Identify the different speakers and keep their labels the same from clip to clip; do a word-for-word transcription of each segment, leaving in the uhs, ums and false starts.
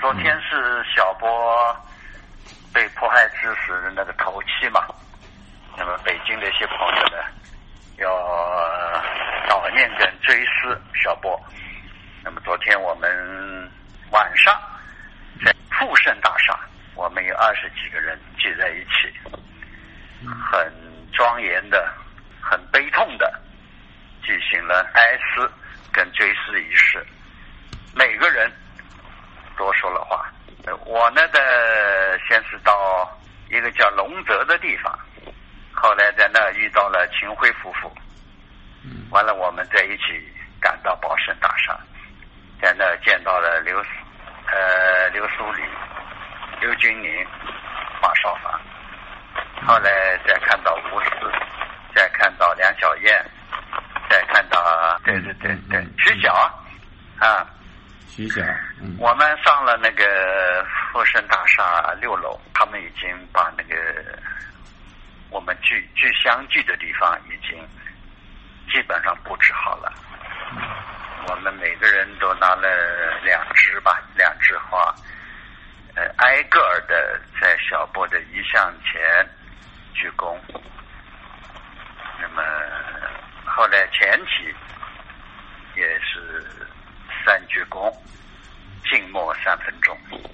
Speaker 1: 昨天是小波被迫害致死的那个头七嘛，那么北京的一些朋友呢，要悼念跟追思小波。那么昨天我们晚上在富盛大厦，我们有二十几个人聚在一起，很庄严的、很悲痛的举行了哀思跟追思仪式，每个人都说了话。我呢的先是到一个叫龙泽的地方，后来在那遇到了秦晖夫妇，完了我们在一起赶到宝盛大厦，在那见到了刘呃刘苏里、刘军宁、马少华，后来再看到吴四，再看到梁小燕，再看到对对对对徐晓啊。
Speaker 2: 徐晓，嗯，
Speaker 1: 我们上了那个富盛大厦六楼，他们已经把那个我们聚聚相聚的地方已经基本上布置好了。我们每个人都拿了两支吧，两支花，呃，挨个儿的在小波的遗像前鞠躬。那么后来前期也是三鞠躬，静默三分钟，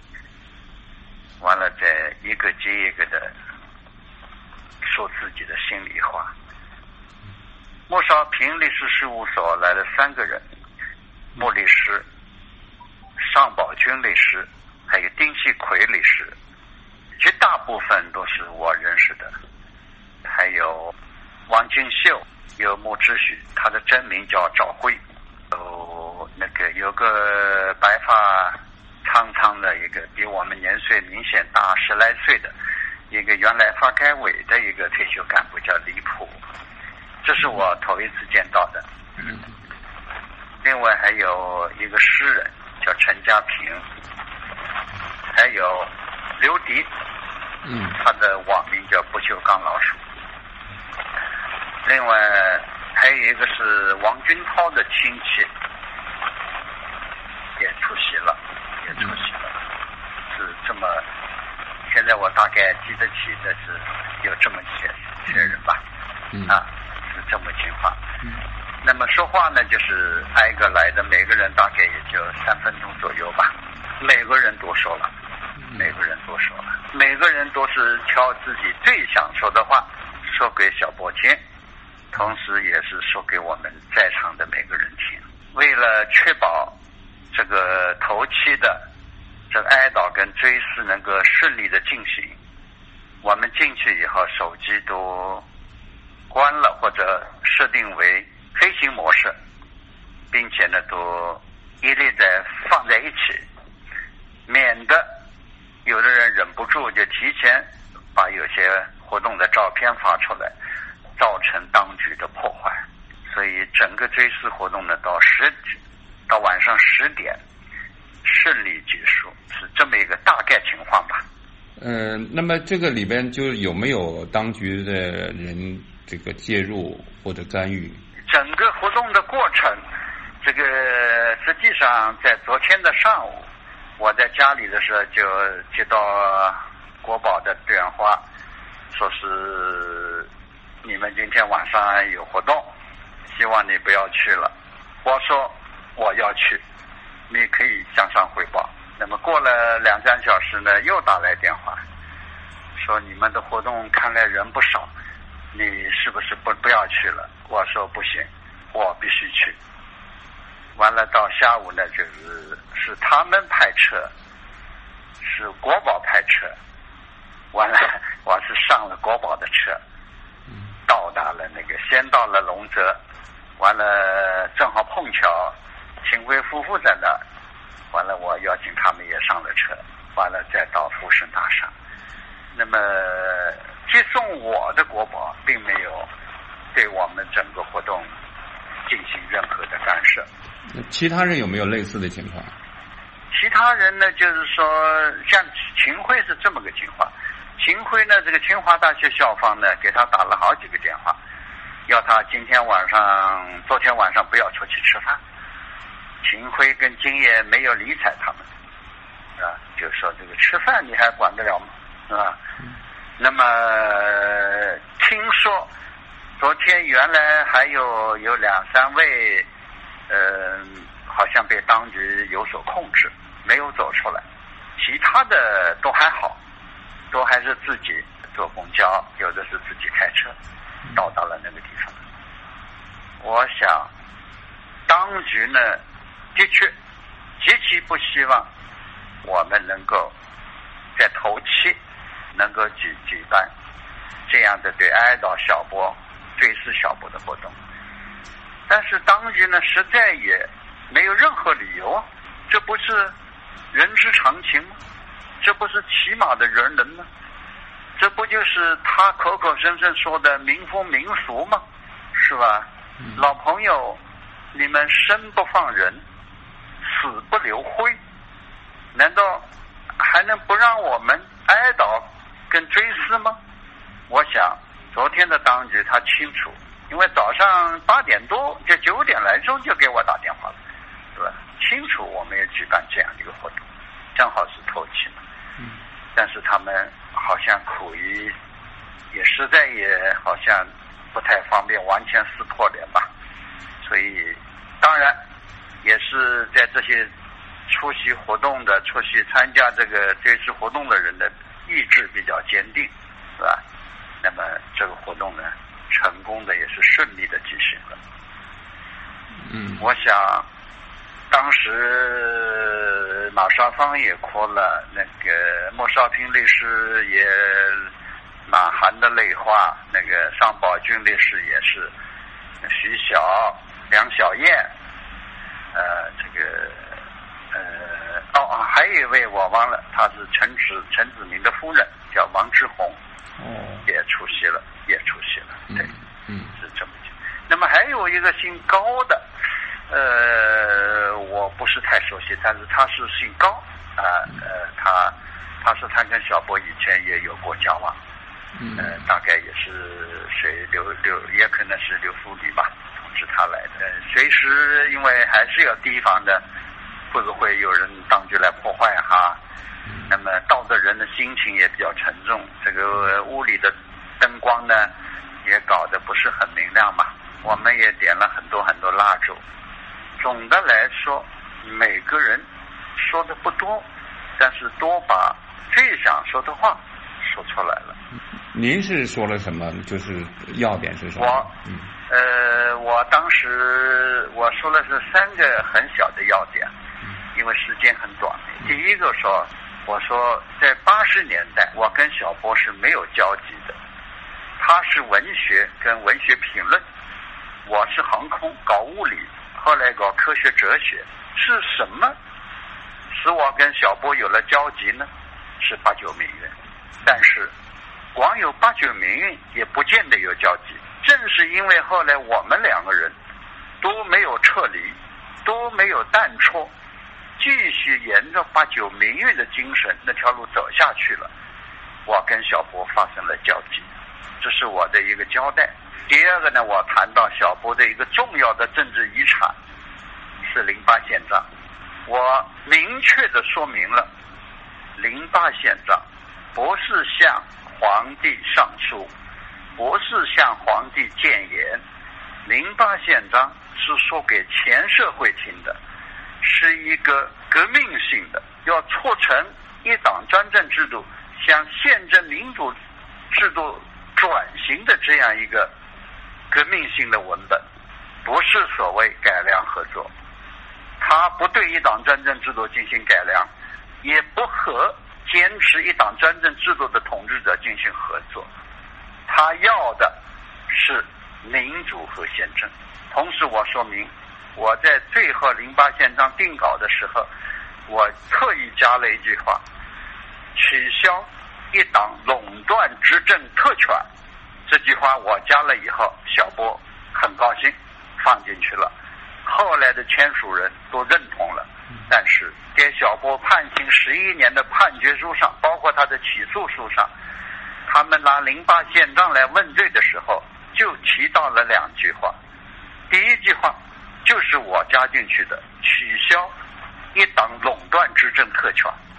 Speaker 1: 完了再一个接一个的说自己的心里话。穆少平律师事务所来了三个人，穆律师、尚宝军律师，还有丁锡奎律师，绝大部分都是我认识的。还有王俊秀，有穆志许，他的真名叫赵辉。有那个有个白发苍苍的一个比我们年岁明显大十来岁的一个原来发改委的一个退休干部叫李普，这是我头一次见到的。另外还有一个诗人叫陈家平，还有刘迪，嗯，他的网名叫不锈钢老鼠。另外还有一个是王军涛的亲戚也出席了，也出席了，是这么，现在我大概记得起的是有这么些些人吧，啊，是这么情况。那么说话呢，就是挨个来的，每个人大概也就三分钟左右吧，每个人都说了，每个人都说了，每个人都是挑自己最想说的话说给小波听，同时也是说给我们在场的每个人听。为了确保这个头七的这个哀悼跟追思能够顺利的进行，我们进去以后手机都关了或者设定为飞行模式，并且呢都一律在放在一起，免得有的人忍不住就提前把有些活动的照片发出来，造成当局的破坏。所以整个追思活动呢到十到晚上十点顺利结束，是这么一个大概情况吧。
Speaker 2: 嗯、呃，那么这个里边就有没有当局的人这个介入或者干预？
Speaker 1: 整个活动的过程，这个实际上在昨天的上午，我在家里的时候就接到国保的电话，说是你们今天晚上有活动，希望你不要去了。我说我要去，你可以向上汇报。那么过了两三小时呢，又打来电话，说你们的活动看来人不少，你是不是不不要去了？我说不行，我必须去。完了到下午呢，就是是他们派车，是国保派车，完了我是上了国保的车，到达了那个先到了龙泽，完了正好碰巧秦晖夫妇在那，完了我邀请他们也上了车，完了再到富盛大厦。那么接送我的国保并没有对我们整个活动进行任何的干涉。
Speaker 2: 其他人有没有类似的情况？
Speaker 1: 其他人呢，就是说像秦晖是这么个情况。秦晖呢，这个清华大学校方呢给他打了好几个电话，要他今天晚上昨天晚上不要出去吃饭。秦晖跟金叶没有理睬他们，啊， 说这个吃饭你还管得了吗？是吧？嗯、那么听说昨天原来还有有两三位，呃，好像被当局有所控制，没有走出来，其他的都还好，都还是自己坐公交，有的是自己开车到达了那个地方。我想当局呢的确极其不希望我们能够在头七能够举举办这样的对哀悼小波追思小波的活动，但是当局呢实在也没有任何理由啊，这不是人之常情吗？这不是起码的人伦吗？这不就是他口口声声说的民风民俗吗？是吧？嗯、老朋友，你们生不放人，死不留灰，难道还能不让我们哀悼跟追思吗？我想昨天的当局他清楚，因为早上八点多就九点来钟就给我打电话了，对吧？清楚我们要举办这样一个活动，正好是头七嘛。嗯。但是他们好像苦于，也实在也好像不太方便完全撕破脸吧。所以当然也是在这些出席活动的、出席参加这个追思活动的人的意志比较坚定，是吧？那么这个活动呢，成功的也是顺利的举行了。嗯，我想当时马少芳也哭了，那个莫少平律师也满含的泪花，那个尚宝军律师也是，徐晓、梁小燕，呃，这个呃，哦，还有一位我忘了，他是陈子陈子明的夫人，叫王志红，哦，也出席了，也出席了，对，嗯，是这么讲。那么还有一个姓高的，呃，我不是太熟悉，但是他是姓高啊，呃, 呃，他他是他跟小波以前也有过交往，嗯、呃，大概也是谁刘刘，也可能是刘福礼吧，通知他来的。随时因为还是要提防的，会不会有人当局来破坏哈？那么到的人的心情也比较沉重，这个屋里的灯光呢也搞得不是很明亮嘛，我们也点了很多很多蜡烛。总的来说，每个人说的不多，但是多把最想说的话说出来了。
Speaker 2: 您是说了什么？就是要点是什么？
Speaker 1: 我，嗯、呃，我当时我说的是三个很小的要点，因为时间很短。第一个说，我说在八十年代，我跟小波是没有交集的，他是文学跟文学评论，我是航空搞物理。后来搞科学哲学，是什么使我跟小波有了交集呢？是八九民运。但是光有八九民运也不见得有交集，正是因为后来我们两个人都没有撤离，都没有淡出，继续沿着八九民运的精神那条路走下去了，我跟小波发生了交集，这是我的一个交代。第二个呢，我谈到小波的一个重要的政治遗产是零八宪章，我明确的说明了零八宪章不是向皇帝上书，不是向皇帝谏言，零八宪章是说给全社会听的，是一个革命性的，要促成一党专政制度向宪政民主制度转型的这样一个革命性的文本，不是所谓改良合作，他不对一党专政制度进行改良，也不和坚持一党专政制度的统治者进行合作，他要的是民主和宪政。同时我说明，我在最后零八宪章定稿的时候，我特意加了一句话，取消一党垄断执政特权。这句话我加了以后，小波很高兴放进去了，后来的签署人都认同了。但是给小波判刑十一年的判决书上，包括他的起诉书上，他们拿零八宪章来问罪的时候，就提到了两句话。第一句话就是我加进去的，取消一党垄断执政特权。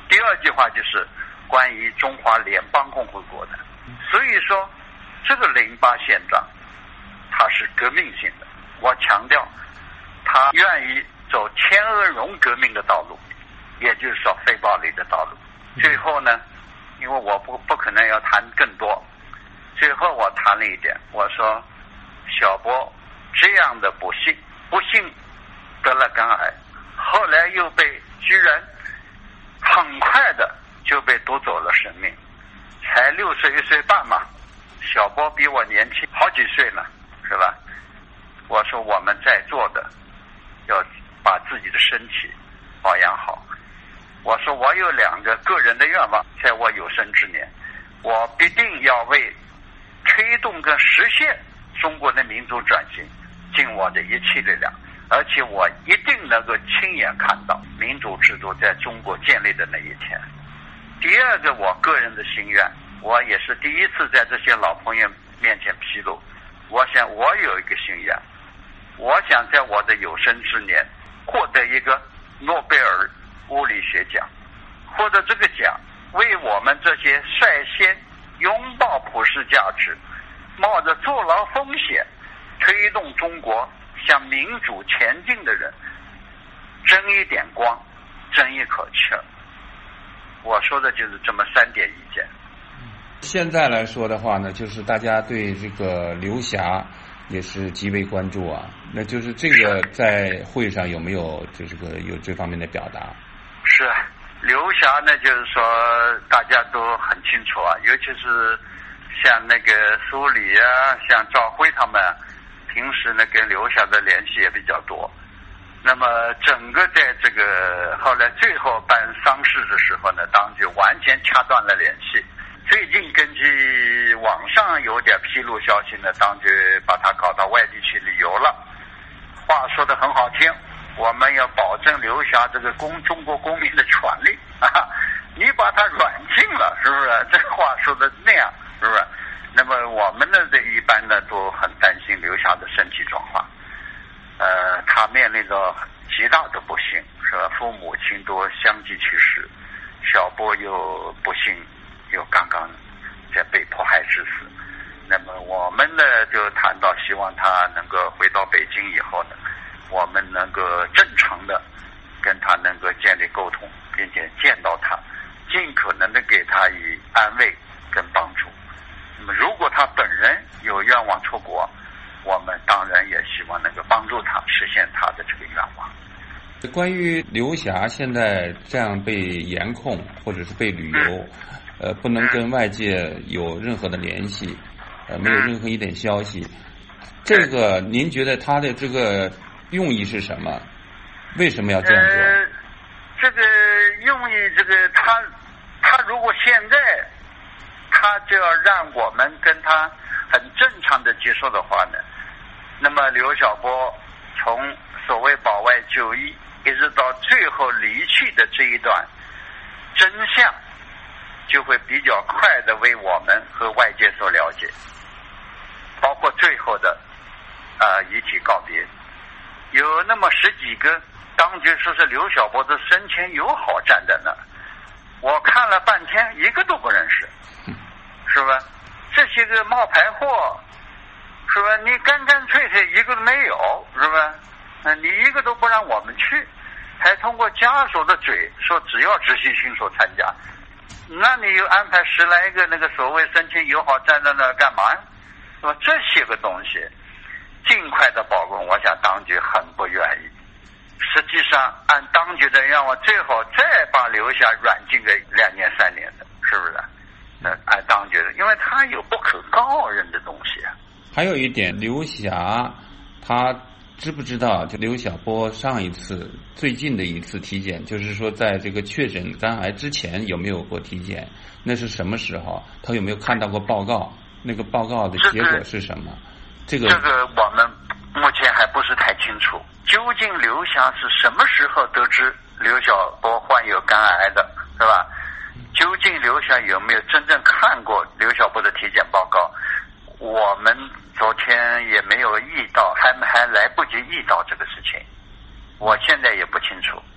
Speaker 1: 第二句话就是关于中华联邦共和国的。所以说这个零八宪章它是革命性的，我强调他愿意走天鹅绒革命的道路，也就是说非暴力的道路。最后呢，因为我不不可能要谈更多，最后我谈了一点，我说小波这样的不幸不幸得了肝癌，后来又被居然很快的就被夺走了生命，才六十一岁半嘛，小波比我年轻好几岁了，是吧？我说我们在座的要把自己的身体保养好。我说我有两个个人的愿望，在我有生之年，我必定要为推动跟实现中国的民族转型尽我的一切力量，而且我一定能够亲眼看到民主制度在中国建立的那一天。第二个我个人的心愿，我也是第一次在这些老朋友面前披露，我想我有一个心愿，我想在我的有生之年获得一个诺贝尔物理学奖，获得这个奖，为我们这些率先拥抱普世价值，冒着坐牢风险推动中国向民主前进的人争一点光，争一口气儿。我说的就是这么三点意见。
Speaker 2: 现在来说的话呢，就是大家对这个刘霞也是极为关注啊。那就是这个在会上有没有就这个有这方面的表达？
Speaker 1: 是刘霞呢，就是说大家都很清楚啊，尤其是像那个苏里啊，像赵辉他们，平时呢跟刘霞的联系也比较多。那么整个在这个后来最后办丧事的时候呢，当局完全掐断了联系。最近根据网上有点披露消息呢，当局把他搞到外地去旅游了。话说得很好听，我们要保证留下这个公中国公民的权利啊！你把他软禁了，是不是？这话说的那样，是不是？那么我们呢，这一般呢都很担心留下的身体状况。呃，他面临着极大的不幸，是吧？父母亲都相继去世，小波又不幸又刚刚在被迫害致死。那么我们呢就谈到希望他能够回到北京以后呢，我们能够正常的跟他能够建立沟通，并且见到他，尽可能的给他以安慰跟帮助。那么如果他本人有愿望出国，我们当然也希望能够帮助他实现他的这个愿望。
Speaker 2: 关于刘霞现在这样被严控或者是被旅游，嗯、呃，不能跟外界有任何的联系，呃，没有任何一点消息，这个您觉得他的这个用意是什么？为什么要这样做？
Speaker 1: 呃、这个用意，这个他他如果现在他就要让我们跟他很正常的接受的话呢，那么刘晓波从所谓保外就医一直到最后离去的这一段真相，就会比较快的为我们和外界所了解，包括最后的呃遗体告别。有那么十几个当局说是刘晓波的生前友好站在那，我看了半天一个都不认识，是吧？这些个冒牌货，是吧？你干干脆脆一个都没有，是吧？那你一个都不让我们去，还通过家属的嘴说只要直系亲属参加，那你又安排十来个那个所谓生前友好站在那干嘛呀？是吧？这些个东西尽快的曝光，我想当局很不愿意。实际上按当局的愿望，最好再把留下软禁个两年三年的，是不是？那按当局的，因为他有不可告人的东西。
Speaker 2: 还有一点，刘霞他知不知道就刘晓波上一次最近的一次体检，就是说在这个确诊肝癌之前有没有过体检？那是什么时候？他有没有看到过报告？那个报告的结果是什么？这个
Speaker 1: 这个我们目前还不是太清楚。究竟刘霞是什么时候得知刘晓波患有肝癌的，是吧？究竟刘霞有没有真正看过刘晓波的体检报告？我们昨天也没有意到，还还来不及意到这个事情，我现在也不清楚。